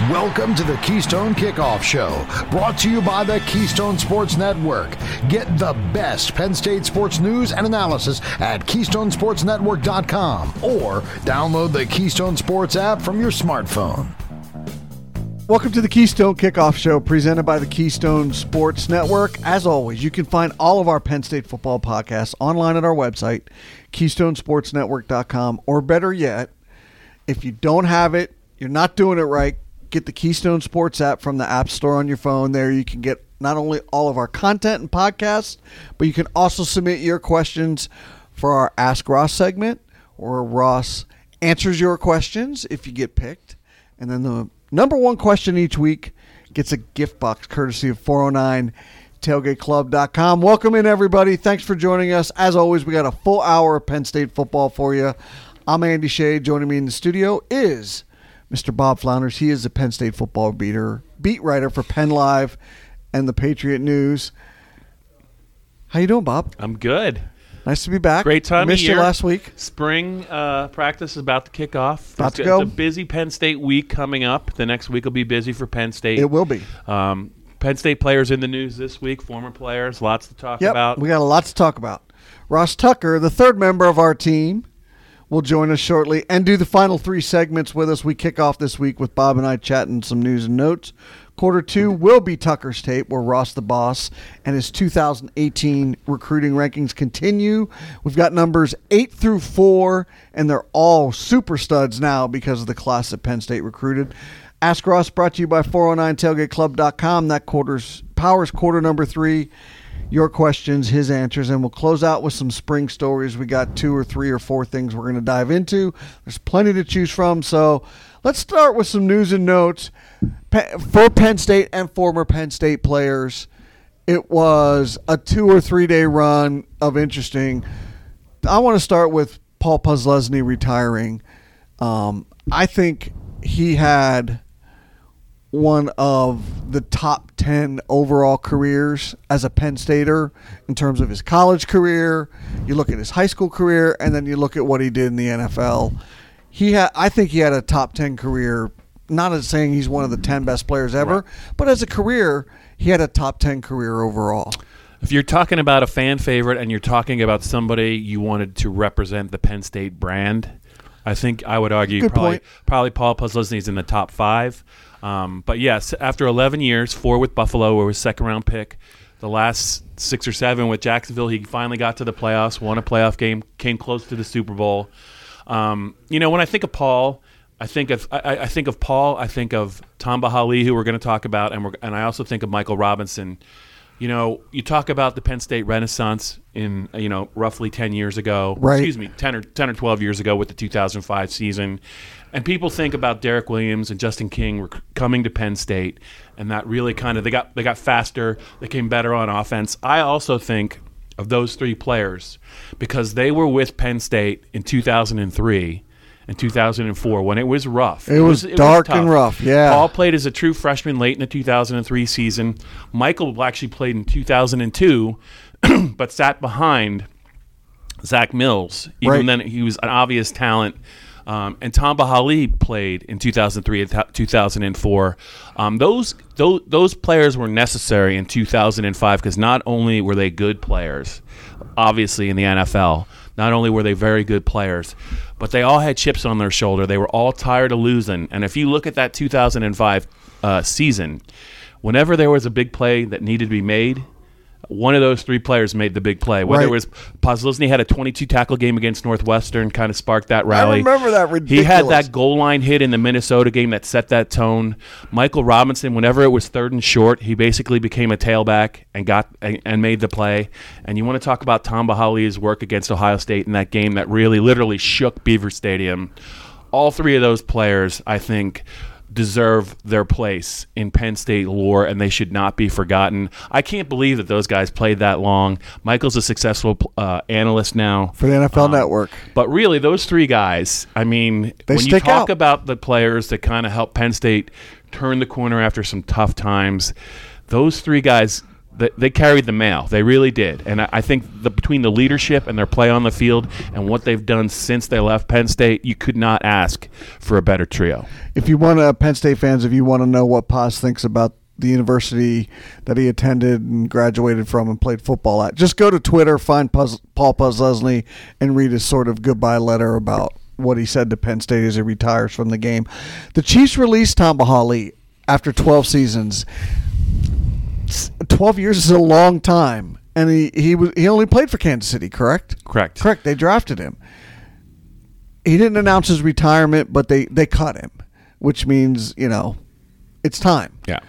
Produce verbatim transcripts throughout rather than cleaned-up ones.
Welcome to the Keystone Kickoff Show, brought to you by the Keystone Sports Network. Get the best Penn State sports news and analysis at keystone sports network dot com or download the Keystone Sports app from your smartphone. Welcome to the Keystone Kickoff Show, presented by the Keystone Sports Network. As always, you can find all of our Penn State football podcasts online at our website, keystone sports network dot com, or better yet, if you don't have it, you're not doing it right, get the Keystone Sports app from the App Store on your phone. There you can get not only all of our content and podcasts, but you can also submit your questions for our Ask Ross segment, where Ross answers your questions if you get picked. And then the number one question each week gets a gift box courtesy of four oh nine tailgate club dot com. Welcome in, everybody. Thanks for joining us. As always, we got a full hour of Penn State football for you. I'm Andy Shea. Joining me in the studio is Mister Bob Flounders. He is the Penn State football beater, beat writer for Penn Live and the Patriot News. How you doing, Bob? I'm good. Nice to be back. Great time Missed of year. you last week. Spring uh, practice is about to kick off. About it's, to go. It's a busy Penn State week coming up. The next week will be busy for Penn State. It will be. Um, Penn State players in the news this week, former players, lots to talk Yep, about. we got a lot to talk about. Ross Tucker, the third member of our team, will join us shortly and do the final three segments with us. We kick off this week with Bob and I chatting some news and notes. Quarter two will be Tucker's tape, where Ross the Boss and his two thousand eighteen recruiting rankings continue. We've got numbers eight through four, and they're all super studs now because of the class that Penn State recruited. Ask Ross brought to you by four oh nine tailgate club dot com. That quarter's powers quarter number three. Your questions, his answers, and we'll close out with some spring stories. We got two or three or four things we're going to dive into. There's plenty to choose from, so let's start with some news and notes. For Penn State and former Penn State players, it was a two or three day run of interesting. I want to start with Paul Posluszny retiring. Um, I think he had one of the top ten overall careers as a Penn Stater in terms of his college career. You look at his high school career, and then you look at what he did in the N F L. He had, I think he had a top ten career, not as saying he's one of the ten best players ever, right, but as a career, he had a top ten career overall. If you're talking about a fan favorite and you're talking about somebody you wanted to represent the Penn State brand, I think I would argue Good probably point. probably Paul Posluszny is in the top five. Um, but yes, after eleven years, four with Buffalo, where he was second round pick, the last six or seven with Jacksonville, he finally got to the playoffs, won a playoff game, came close to the Super Bowl. Um, you know, when I think of Paul, I think of I, I think of Paul, I think of Tamba Hali, who we're going to talk about, and we're, and I also think of Michael Robinson. You know, you talk about the Penn State Renaissance in, you know, roughly ten years ago. Right. Excuse me, ten or ten or twelve years ago with the two thousand five season. And people think about Derek Williams and Justin King rec- coming to Penn State, and that really kind of they got they got faster, they came better on offense. I also think of those three players because they were with Penn State in two thousand three and two thousand four when it was rough. It, it was, was it dark was and rough, yeah. Paul played as a true freshman late in the two thousand three season. Michael actually played in two thousand two, but sat behind Zach Mills. Even right. then, he was an obvious talent. Um, and Tamba Hali played in two thousand three and two thousand four. Um, those, those those players were necessary in two thousand five because not only were they good players, obviously in the N F L, not only were they very good players, but they all had chips on their shoulder. They were all tired of losing. And if you look at that two thousand five uh, season, whenever there was a big play that needed to be made, one of those three players made the big play. Whether right. it was Posluszny had a twenty-two tackle game against Northwestern, kind of sparked that rally. I remember that ridiculous. He had that goal line hit in the Minnesota game that set that tone. Michael Robinson, whenever it was third and short, he basically became a tailback and got and, and made the play. And you want to talk about Tamba Hali's work against Ohio State in that game that really literally shook Beaver Stadium. All three of those players, I think, deserve their place in Penn State lore, and they should not be forgotten. I can't believe that those guys played that long. Michael's a successful uh, analyst now for the N F L um, Network. But really, those three guys, I mean, they when you talk out. about the players that kind of helped Penn State turn the corner after some tough times, those three guys they, they carried the mail. They really did. And I, I think the, between the leadership and their play on the field and what they've done since they left Penn State, you could not ask for a better trio. If you want to, Penn State fans, if you want to know what Paz thinks about the university that he attended and graduated from and played football at, just go to Twitter, find Puz, Paul Posluszny, and read his sort of goodbye letter about what he said to Penn State as he retires from the game. The Chiefs released Tamba Hali after twelve seasons. twelve years is a long time, and he he was he only played for Kansas City, correct? Correct. Correct. They drafted him. He didn't announce his retirement, but they, they cut him, which means, you know, it's time. Yeah.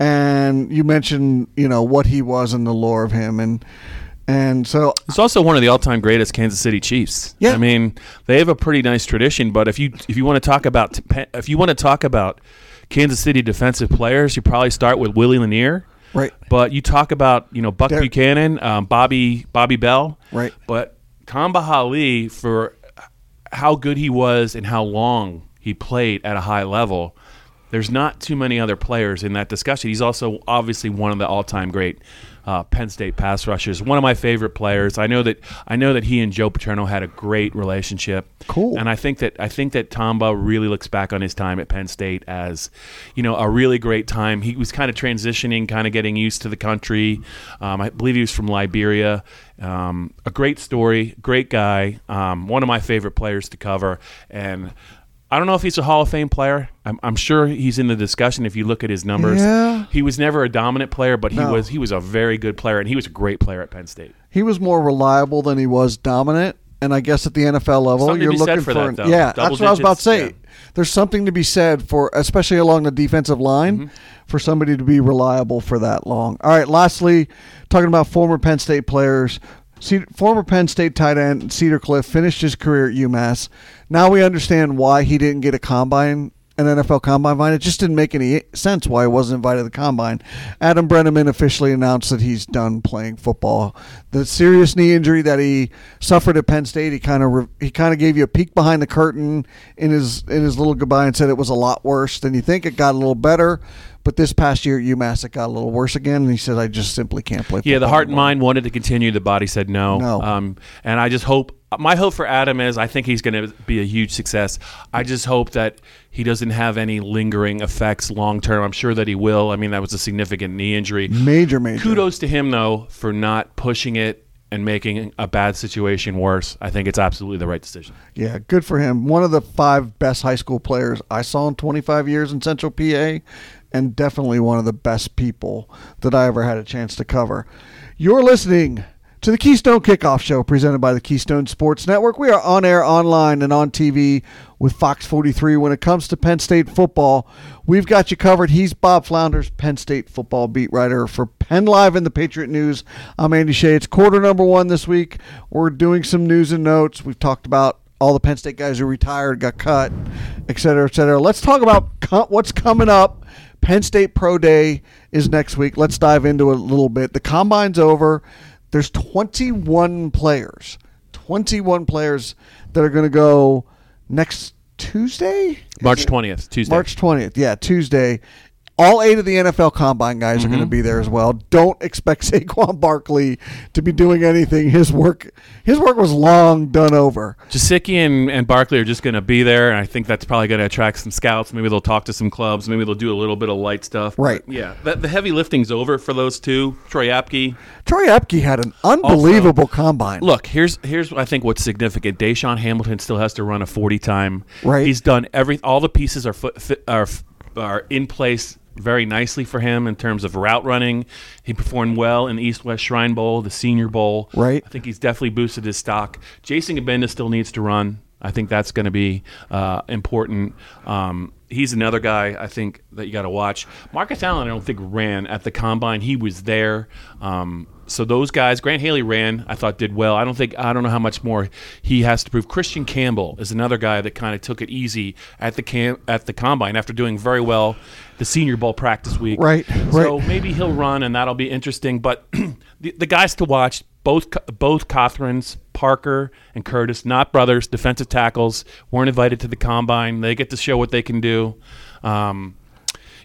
And you mentioned, you know, what he was and the lore of him, and and so he's also one of the all-time greatest Kansas City Chiefs. Yeah. I mean, they have a pretty nice tradition, but if you if you want to talk about if you want to talk about Kansas City defensive players, you probably start with Willie Lanier. Right. But you talk about, you know, Buck Derek. Buchanan, um, Bobby Bobby Bell. Right. But Tamba Hali, for how good he was and how long he played at a high level, there's not too many other players in that discussion. He's also obviously one of the all-time great uh, Penn State pass rushers. One of my favorite players. I know that I know that he and Joe Paterno had a great relationship. Cool. And I think that I think that Tamba really looks back on his time at Penn State as, you know, a really great time. He was kind of transitioning, kind of getting used to the country. Um, I believe he was from Liberia. Um, a great story, great guy. Um, one of my favorite players to cover. And I don't know if he's a Hall of Fame player. I'm, I'm sure he's in the discussion if you look at his numbers. Yeah. He was never a dominant player, but he No. was he was a very good player, and he was a great player at Penn State. he was more reliable than he was dominant. And I guess at the N F L level, Something to you're be looking said for for that, an, though. yeah. Double That's what I was about to say. digits, yeah. There's something to be said for, especially along the defensive line, Mm-hmm. for somebody to be reliable for that long. All right. Lastly, talking about former Penn State players. Cedar, former Penn State tight end Cedar Cliff finished his career at UMass. Now we understand why he didn't get a combine, an N F L combine invite. It just didn't make any sense why he wasn't invited to the combine. Adam Brenneman officially announced that he's done playing football. The serious knee injury that he suffered at Penn State, he kind of re- he kind of gave you a peek behind the curtain in his in his little goodbye and said it was a lot worse than you think. It got a little better. But this past year at UMass, it got a little worse again, and he said, I just simply can't play football Yeah, the heart and anymore. mind wanted to continue. The body said no. No. Um, and I just hope – my hope for Adam is I think he's going to be a huge success. I just hope that he doesn't have any lingering effects long term. I'm sure that he will. I mean, that was a significant knee injury. Major, major. Kudos to him, though, for not pushing it and making a bad situation worse. I think it's absolutely the right decision. Yeah, good for him. One of the five best high school players I saw in twenty-five years in Central P A, and definitely one of the best people that I ever had a chance to cover. You're listening to the Keystone Kickoff Show presented by the Keystone Sports Network. We are on air, online, and on T V with Fox forty-three. When it comes to Penn State football, we've got you covered. He's Bob Flounders, Penn State football beat writer for Penn Live and the Patriot News. I'm Andy Shea. It's quarter number one this week. We're doing some news and notes. We've talked about all the Penn State guys who retired, got cut, et cetera, et cetera. Let's talk about co- what's coming up. Penn State Pro Day is next week. Let's dive into it a little bit. The Combine's over. There's twenty-one players, twenty-one players that are going to go next Tuesday? March twentieth, Tuesday. March twentieth, yeah, Tuesday. All eight of the N F L Combine guys Mm-hmm. are going to be there as well. Don't expect Saquon Barkley to be doing anything. His work his work was long done over. Jasicki and, and Barkley are just going to be there, and I think that's probably going to attract some scouts. Maybe they'll talk to some clubs. Maybe they'll do a little bit of light stuff. Right. But yeah, the, the heavy lifting's over for those two. Troy Apke. Troy Apke had an unbelievable combine. Look, here's here's I think what's significant. Deshaun Hamilton still has to run a forty time. Right. He's done every all the pieces are foot, fit, are are in place very nicely for him in terms of route running. He performed well in the East-West Shrine Bowl, the Senior Bowl. Right. I think he's definitely boosted his stock. Jason Gabenda still needs to run. I think that's going to be uh, important. Um, he's another guy I think that you got to watch. Marcus Allen, I don't think ran at the Combine. He was there. Um, so those guys, Grant Haley ran, I thought did well. I don't think I don't know how much more he has to prove. Christian Campbell is another guy that kind of took it easy at the cam- at the Combine after doing very well the Senior Bowl practice week. Right, So right. maybe he'll run and that'll be interesting. But the, the guys to watch, both both Cothrans, Parker and Curtis, not brothers, defensive tackles, weren't invited to the Combine. They get to show what they can do. Um,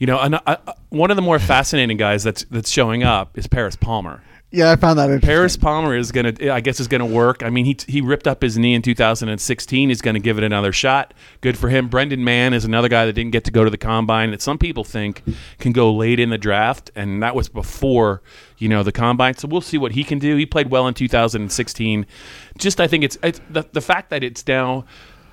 You know, and, uh, one of the more fascinating guys that's that's showing up is Paris Palmer. Yeah, I found that interesting. Paris Palmer is going to, I guess, is going to work. I mean, he he ripped up his knee in two thousand sixteen. He's going to give it another shot. Good for him. Brendan Mann is another guy that didn't get to go to the combine that some people think can go late in the draft, and that was before, you know, the combine. So we'll see what he can do. He played well in two thousand sixteen. Just, I think it's, it's the, the fact that it's now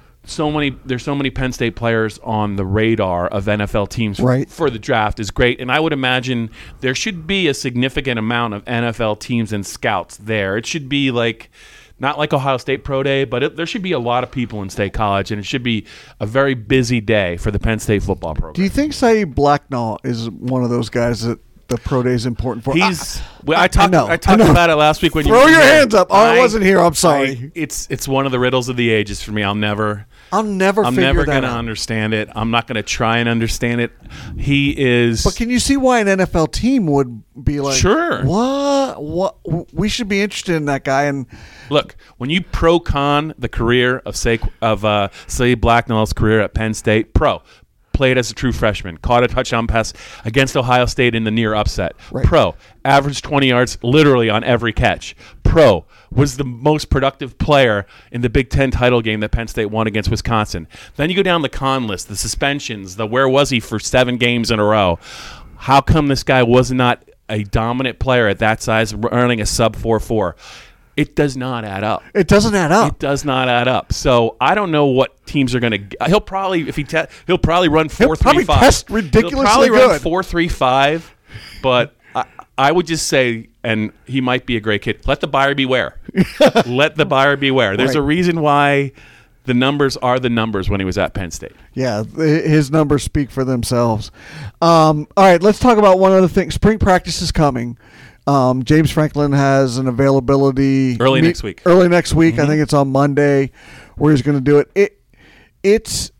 so many, there's so many Penn State players on the radar of N F L teams right. for the draft is great. And I would imagine there should be a significant amount of N F L teams and scouts there. It should be like, not like Ohio State Pro Day, but it, there should be a lot of people in State College, and it should be a very busy day for the Penn State football program. Do you think Saeed Blacknall is one of those guys that the pro day is important for? He's. I, well, I talked. I, I talked I about it last week when Throw you your here. hands up. Oh, I, I wasn't here. I'm sorry. I, it's it's one of the riddles of the ages for me. I'll never. I'll never. I'm figure never that going to out. understand it. I'm not going to try and understand it. He is. But can you see why an N F L team would be like, sure, what? What? We should be interested in that guy. And look, when you pro con the career of say of uh, Saeed Blacknall's career at Penn State, pro. Played as a true freshman, caught a touchdown pass against Ohio State in the near upset. Right. Pro, averaged twenty yards literally on every catch. Pro, was the most productive player in the Big Ten title game that Penn State won against Wisconsin. Then you go down the con list, the suspensions, the where was he for seven games in a row. How come this guy was not a dominant player at that size, earning a sub four four? It does not add up. It doesn't add up. It does not add up. So I don't know what teams are going to. He'll probably if he te- he'll probably run four He'll three probably five. test ridiculously He'll probably good. run four three five. But I, I would just say, and he might be a great kid. Let the buyer beware. Let the buyer beware. There's Right. a reason why the numbers are the numbers when he was at Penn State. Yeah, th- his numbers speak for themselves. Um, all right, let's talk about one other thing. Spring practice is coming. Um, James Franklin has an availability Early next week. Early next week, Mm-hmm. I think it's on Monday, where he's going to do it. It, it's,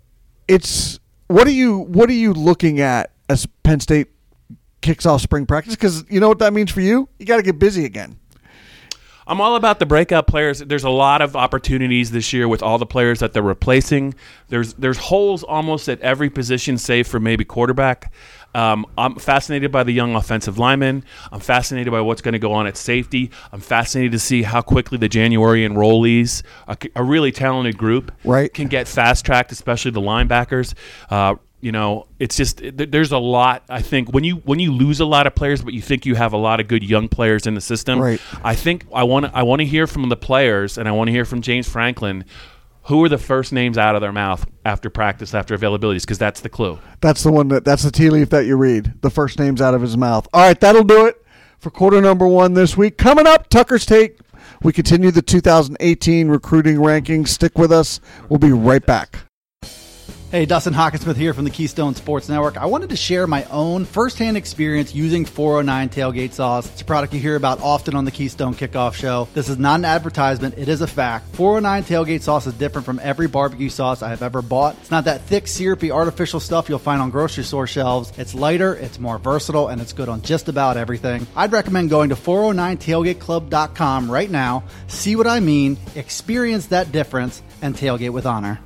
it's. What are you What are you looking at as Penn State kicks off spring practice? Because you know what that means for you. You got to get busy again. I'm all about the breakout players. There's a lot of opportunities this year with all the players that they're replacing. There's there's holes almost at every position, save for maybe quarterback. Um, I'm fascinated by the young offensive linemen. I'm fascinated by what's going to go on at safety. I'm fascinated to see how quickly the January enrollees, a, a really talented group, Right. can get fast-tracked, especially the linebackers. Uh, you know, it's just th- there's a lot. I think when you when you lose a lot of players, but you think you have a lot of good young players in the system. Right. I think I want I want to hear from the players, and I want to hear from James Franklin. Who are the first names out of their mouth after practice, after availabilities? Because that's the clue. That's the one that that's the tea leaf that you read. The first names out of his mouth. All right, that'll do it for quarter number one this week. Coming up, Tucker's Take. We continue the two thousand eighteen recruiting rankings. Stick with us. We'll be right back. Hey, Dustin Hawkinsmith here from the Keystone Sports Network. I wanted to share my own firsthand experience using four oh nine Tailgate Sauce. It's a product you hear about often on the Keystone Kickoff Show. This is not an advertisement. It is a fact. four oh nine Tailgate Sauce is different from every barbecue sauce I have ever bought. It's not that thick, syrupy, artificial stuff you'll find on grocery store shelves. It's lighter, it's more versatile, and it's good on just about everything. I'd recommend going to four oh nine tailgate club dot com right now, see what I mean, experience that difference, and tailgate with honor.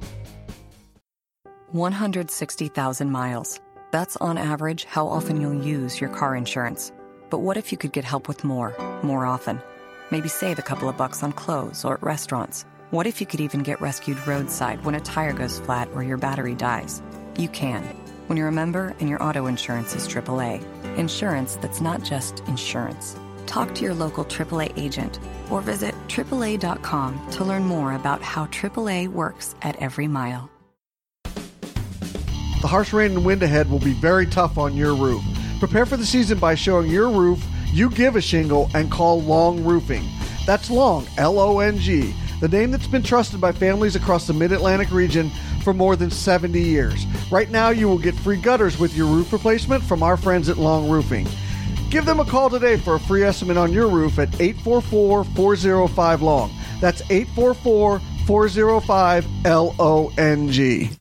one hundred sixty thousand miles. That's on average how often you'll use your car insurance. But what if you could get help with more, more often? Maybe save a couple of bucks on clothes or at restaurants. What if you could even get rescued roadside when a tire goes flat or your battery dies? You can, when you're a member and your auto insurance is triple A. Insurance that's not just insurance. Talk to your local triple A agent or visit triple A dot com to learn more about how triple A works at every mile. The harsh rain and wind ahead will be very tough on your roof. Prepare for the season by showing your roof you give a shingle and call Long Roofing. That's Long, L O N G, the name that's been trusted by families across the Mid-Atlantic region for more than seventy years. Right now, you will get free gutters with your roof replacement from our friends at Long Roofing. Give them a call today for a free estimate on your roof at eight four four, four oh five, L O N G. That's eight four four, four oh five, L O N G.